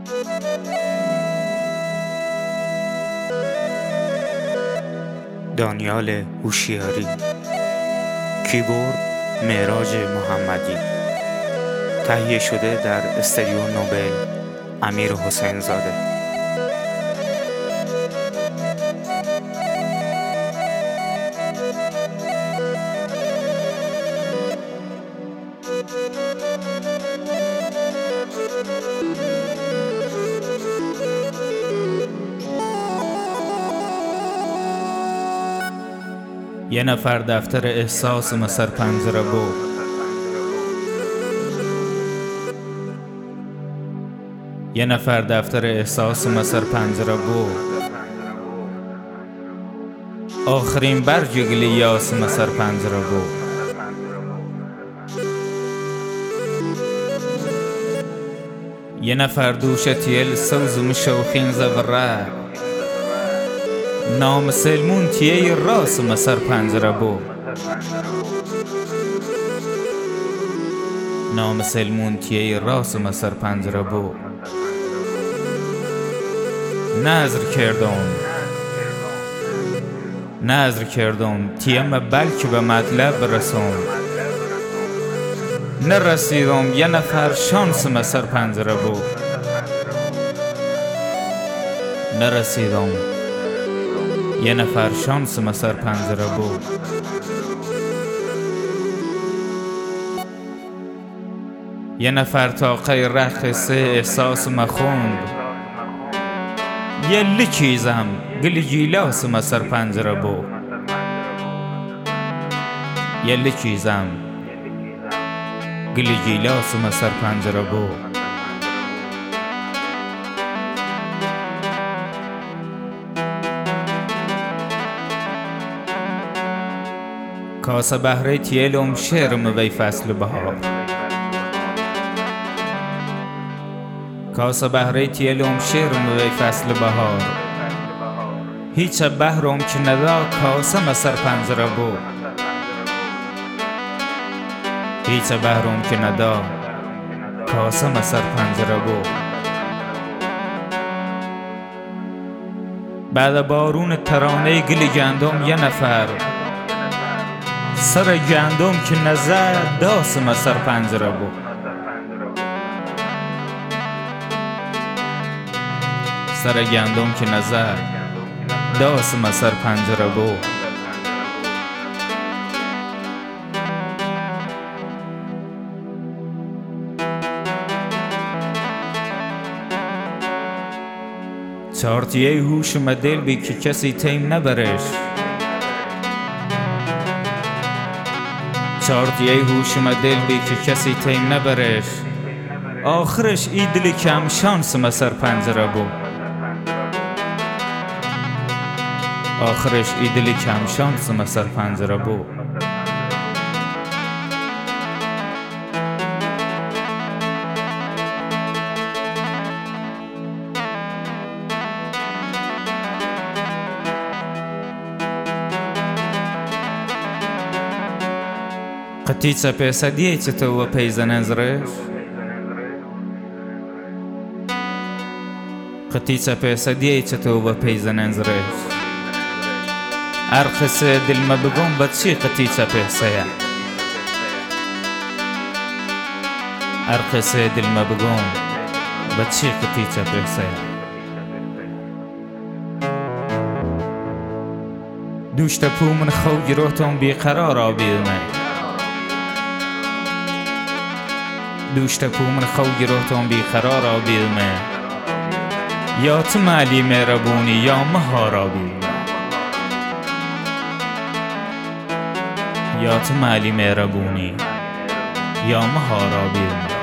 دانیال هوشیاری. کیبورد معراج محمدی. تهیه شده در استودیو نوبل امیر حسین زاده. یه نفر دفتر احساس مسر پنجره بود. یه نفر دفتر احساس مسر پنجره بود. آخرین برج گلیاس مسر پنجره بود. یه نفر دوش تیل سوزم شوخین زوره. نام سلمون تیه راس مسر پنجره بود. نام سلمون تیه راس مسر پنجره بود. نظر کردم تیم بلکه به مطلب رسوم. نرسیدم یه نفر شانس مسر پنجره بود. نرسیدم یه نفر شانس مسر پنجره بود. یه نفر تا غیر قصه احساس مخوند. یه لچیزم گلی جیلاس مسر پنجره بود. یه لچیزم گلی جیلاس مسر پنجره بود. کاسه بهره تیلم شرم وی فصل بهار. کاسه بهره تیلم شرم وی فصل بهار. هیچ بهرم که ندا کاسه مسر پنجره بود. هیچ بهرم که ندا کاسه مسر پنجره بود. بعد بارون ترانه گل گندم یه نفر سر گندم که نزد داس مسر پنجره بود. سر گندم که نزد داس مسر پنجره بود. چارتیه هوش مدل بی که کسی تیم نبرش. چارتیه هوش مدل بی که کسی تیم نبرش. آخرش ای دل کم شانس مسر پنجره بود. آخرش ای دل کم شانس مسر پنجره بود. Птиця посадіється того пейзана зреш. Птиця посадіється того пейзана зреш. أرخص دل ما بگم بچی قطیچه پهسیا. أرخص دل ما بگم بچی قطیچه پهسیا. دوشت پو من خوگی روتون بیقرار آبیدمه. دوشت پو من خوگی روتون بیقرار آبیدمه. یا تو مالی مهربونی یا مهار آبیدمه. یا تو مالی مهربونی یا مهار آبیدمه.